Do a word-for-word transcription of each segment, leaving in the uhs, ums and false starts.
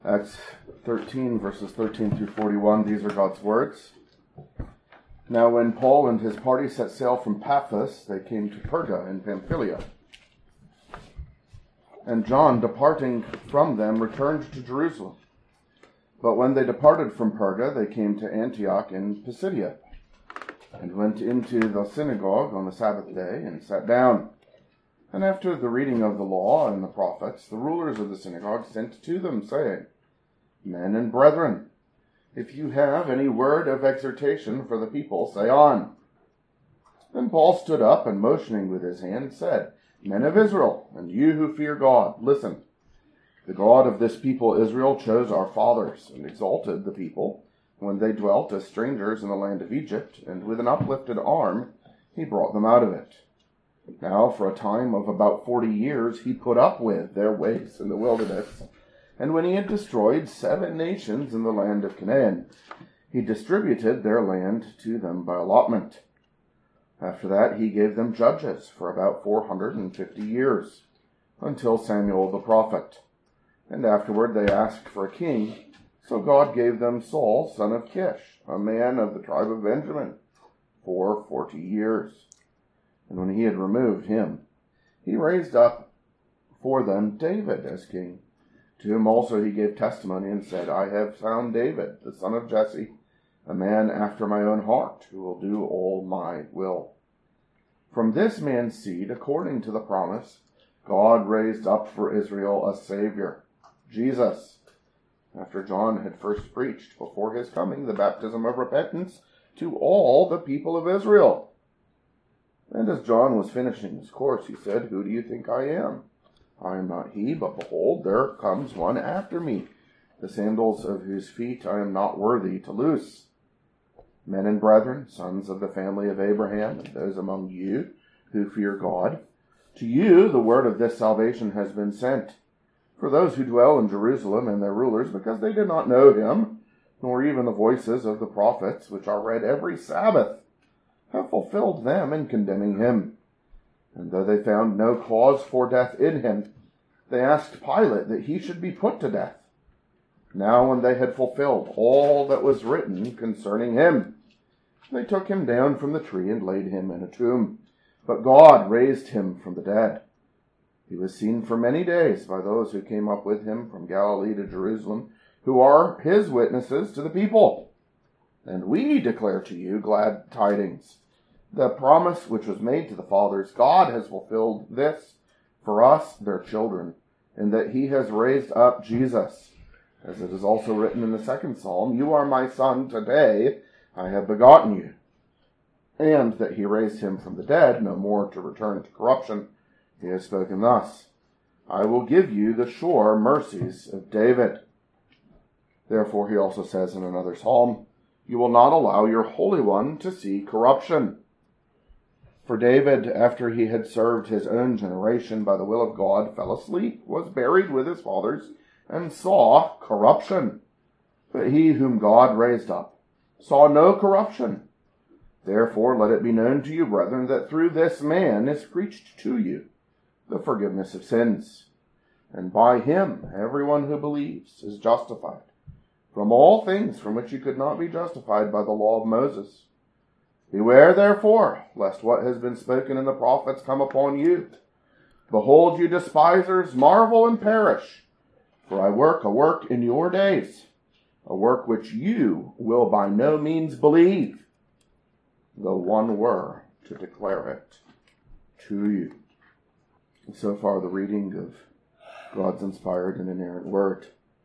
Acts thirteen, verses thirteen through forty-one, these are God's words. Now when Paul and his party set sail from Paphos, they came to Perga in Pamphylia. And John, departing from them, returned to Jerusalem. But when they departed from Perga, they came to Antioch in Pisidia, and went into the synagogue on the Sabbath day, and sat down. And after the reading of the law and the prophets, the rulers of the synagogue sent to them, saying, Men and brethren, if you have any word of exhortation for the people, say on. Then Paul stood up, and motioning with his hand, said, Men of Israel, and you who fear God, listen. The God of this people Israel chose our fathers, and exalted the people, when they dwelt as strangers in the land of Egypt, and with an uplifted arm he brought them out of it. Now for a time of about forty years he put up with their ways in the wilderness, and when he had destroyed seven nations in the land of Canaan, he distributed their land to them by allotment. After that he gave them judges for about four hundred and fifty years, until Samuel the prophet. And afterward they asked for a king, so God gave them Saul, son of Kish, a man of the tribe of Benjamin, for forty years. And when he had removed him, he raised up for them David as king. To whom also he gave testimony and said, I have found David, the son of Jesse, a man after my own heart, who will do all my will. From this man's seed, according to the promise, God raised up for Israel a Savior, Jesus, after John had first preached before his coming the baptism of repentance to all the people of Israel. And as John was finishing his course, he said, Who do you think I am? I am not he, but behold, there comes one after me, the sandals of whose feet I am not worthy to loose. Men and brethren, sons of the family of Abraham, and those among you who fear God, to you the word of this salvation has been sent. For those who dwell in Jerusalem and their rulers, because they did not know him, nor even the voices of the prophets, which are read every Sabbath, have fulfilled them in condemning him. And though they found no cause for death in him, they asked Pilate that he should be put to death. Now when they had fulfilled all that was written concerning him, they took him down from the tree and laid him in a tomb. But God raised him from the dead. He was seen for many days by those who came up with him from Galilee to Jerusalem, who are his witnesses to the people. And we declare to you glad tidings. The promise which was made to the fathers, God has fulfilled this for us, their children, in that he has raised up Jesus. As it is also written in the second psalm, You are my son, today I have begotten you. And that he raised him from the dead, no more to return to corruption. He has spoken thus, I will give you the sure mercies of David. Therefore he also says in another psalm, You will not allow your Holy One to see corruption. For David, after he had served his own generation by the will of God, fell asleep, was buried with his fathers, and saw corruption. But he whom God raised up saw no corruption. Therefore let it be known to you, brethren, that through this man is preached to you the forgiveness of sins. And by him everyone who believes is justified from all things from which you could not be justified by the law of Moses. Beware, therefore, lest what has been spoken in the prophets come upon you. Behold, you despisers, marvel and perish. For I work a work in your days, a work which you will by no means believe, though one were to declare it to you. So far, the reading of God's inspired and inerrant word.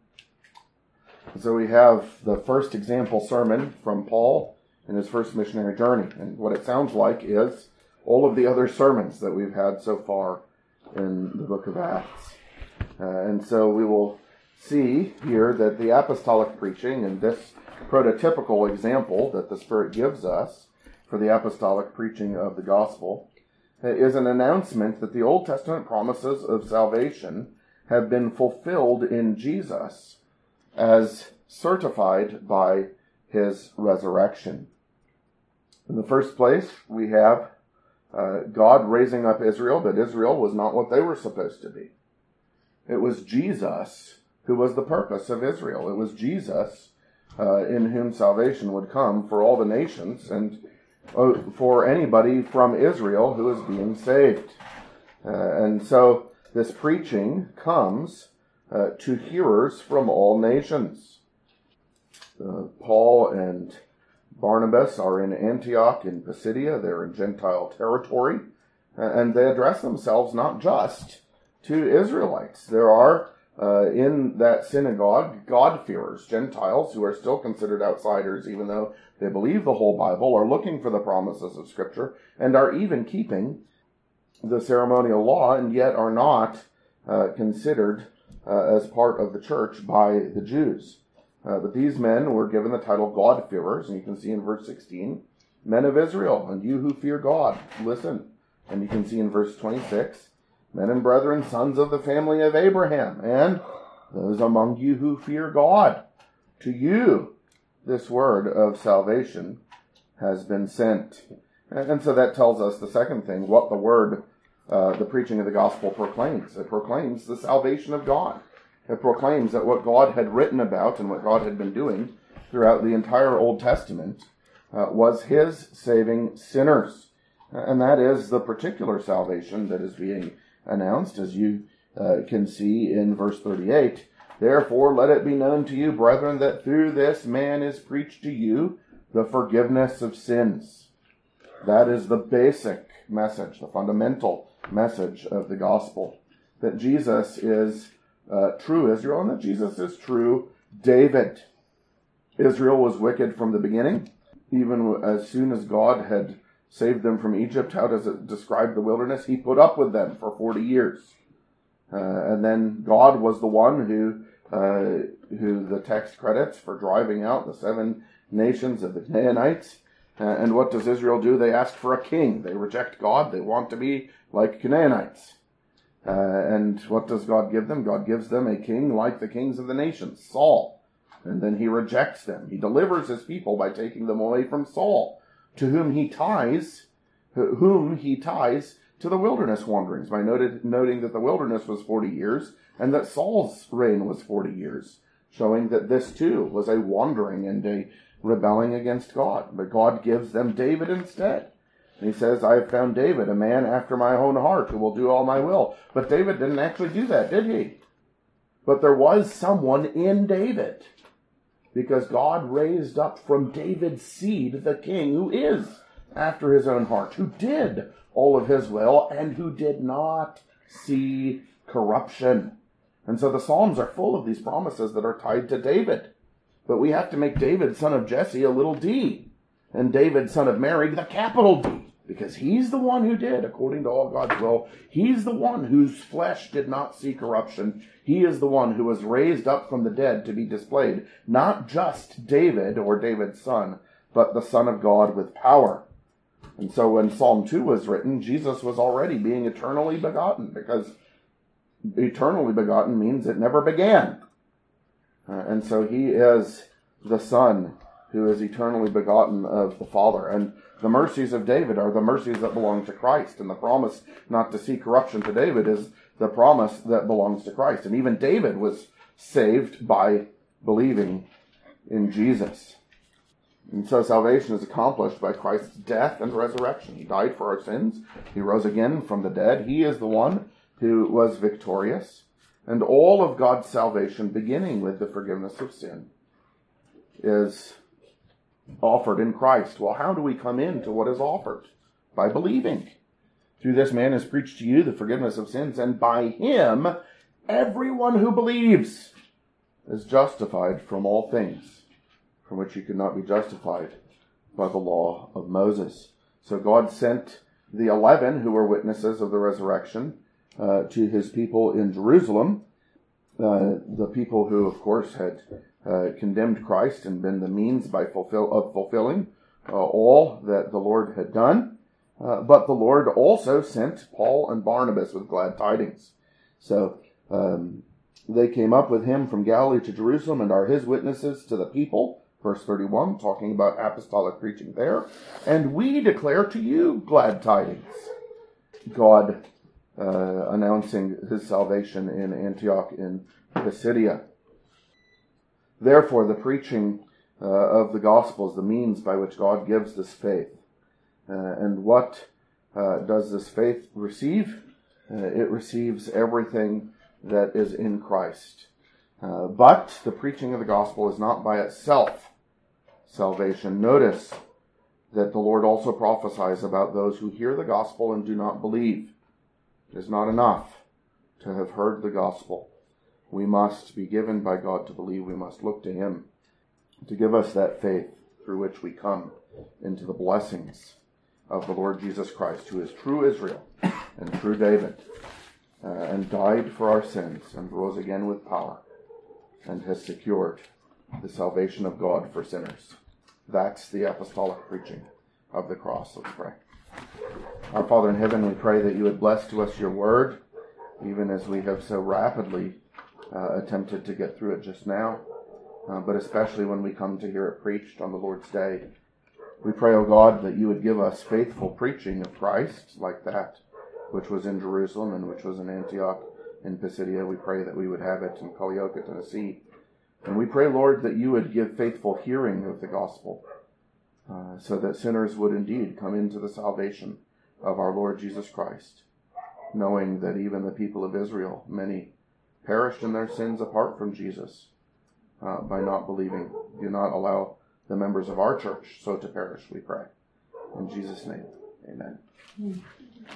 So we have the first example sermon from Paul in his first missionary journey. And what it sounds like is all of the other sermons that we've had so far in the book of Acts. Uh, and so we will see here that the apostolic preaching and this prototypical example that the Spirit gives us for the apostolic preaching of the gospel uh, is an announcement that the Old Testament promises of salvation have been fulfilled in Jesus as certified by his resurrection. In the first place, we have uh, God raising up Israel, but Israel was not what they were supposed to be. It was Jesus who was the purpose of Israel. It was Jesus uh, in whom salvation would come for all the nations and uh, for anybody from Israel who is being saved. Uh, and so this preaching comes uh, to hearers from all nations. Uh, Paul and Barnabas are in Antioch in Pisidia. They're in Gentile territory. Uh, and they address themselves not just to Israelites. There are uh, in that synagogue God-fearers, Gentiles, who are still considered outsiders, even though they believe the whole Bible, are looking for the promises of Scripture, and are even keeping the ceremonial law, and yet are not uh, considered uh, as part of the church by the Jews. Uh, but these men were given the title God-fearers, and you can see in verse sixteen, men of Israel, and you who fear God, listen. And you can see in verse twenty-six, men and brethren, sons of the family of Abraham, and those among you who fear God. To you, this word of salvation has been sent. And so that tells us the second thing, what the word, uh, the preaching of the gospel proclaims. It proclaims the salvation of God. It proclaims that what God had written about and what God had been doing throughout the entire Old Testament uh, was his saving sinners. And that is the particular salvation that is being announced, as you uh, can see in verse thirty-eight. Therefore, let it be known to you, brethren, that through this man is preached to you the forgiveness of sins. That is the basic message, the fundamental message of the gospel. That Jesus is uh, true Israel, and that Jesus is true David. Israel was wicked from the beginning. Even as soon as God had saved them from Egypt, how does it describe the wilderness? He put up with them for forty years. Uh, and then God was the one who, uh, who the text credits for driving out the seven nations of the Canaanites. Uh, and what does Israel do? They ask for a king. They reject God. They want to be like Canaanites. Uh, and what does God give them? God gives them a king like the kings of the nations, Saul. And then he rejects them. He delivers his people by taking them away from Saul, to whom he ties, whom he ties to the wilderness wanderings, by noted, noting that the wilderness was forty years, and that Saul's reign was forty years, showing that this too was a wandering and a rebelling against God. But God gives them David instead. And he says, I have found David, a man after my own heart, who will do all my will. But David didn't actually do that, did he? But there was someone in David, because God raised up from David's seed the king who is after his own heart, who did all of his will, and who did not see corruption. And so the Psalms are full of these promises that are tied to David. But we have to make David, son of Jesse, a little d, and David, son of Mary, the capital D, because he's the one who did, according to all God's will. He's the one whose flesh did not see corruption. He is the one who was raised up from the dead to be displayed, not just David or David's son, but the Son of God with power. And so when Psalm two was written, Jesus was already being eternally begotten, because eternally begotten means it never began. Uh, and so he is the Son who is eternally begotten of the Father. And the mercies of David are the mercies that belong to Christ. And the promise not to see corruption to David is the promise that belongs to Christ. And even David was saved by believing in Jesus. And so salvation is accomplished by Christ's death and resurrection. He died for our sins. He rose again from the dead. He is the one who was victorious. And all of God's salvation, beginning with the forgiveness of sin, is offered in Christ. Well, how do we come into what is offered? By believing. Through this man is preached to you the forgiveness of sins, and by him everyone who believes is justified from all things from which he could not be justified by the law of Moses. So God sent the eleven who were witnesses of the resurrection uh, to his people in Jerusalem, uh, the people who, of course, had uh, condemned Christ and been the means by fulfill, of fulfilling uh, all that the Lord had done. Uh, but the Lord also sent Paul and Barnabas with glad tidings. So um, they came up with him from Galilee to Jerusalem and are his witnesses to the people. Verse thirty-one, talking about apostolic preaching there. And we declare to you glad tidings. God uh, announcing his salvation in Antioch in Pisidia. Therefore, the preaching uh, of the gospel is the means by which God gives this faith. Uh, and what uh, does this faith receive? Uh, it receives everything that is in Christ. Uh, but the preaching of the gospel is not by itself salvation. Notice that the Lord also prophesies about those who hear the gospel and do not believe. It is not enough to have heard the gospel. We must be given by God to believe. We must look to Him to give us that faith through which we come into the blessings of the Lord Jesus Christ, who is true Israel and true David, uh, and died for our sins and rose again with power and has secured the salvation of God for sinners. That's the apostolic preaching of the cross. Let's pray. Our Father in heaven, we pray that you would bless to us your word, even as we have so rapidly uh, attempted to get through it just now, uh, but especially when we come to hear it preached on the Lord's Day. We pray, O God, that you would give us faithful preaching of Christ like that which was in Jerusalem and which was in Antioch in Pisidia. We pray that we would have it in Collioure, Tennessee. And we pray, Lord, that you would give faithful hearing of the gospel, uh, so that sinners would indeed come into the salvation of our Lord Jesus Christ, knowing that even the people of Israel, many perished in their sins apart from Jesus uh, by not believing. Do not allow the members of our church so to perish, we pray. In Jesus' name, amen.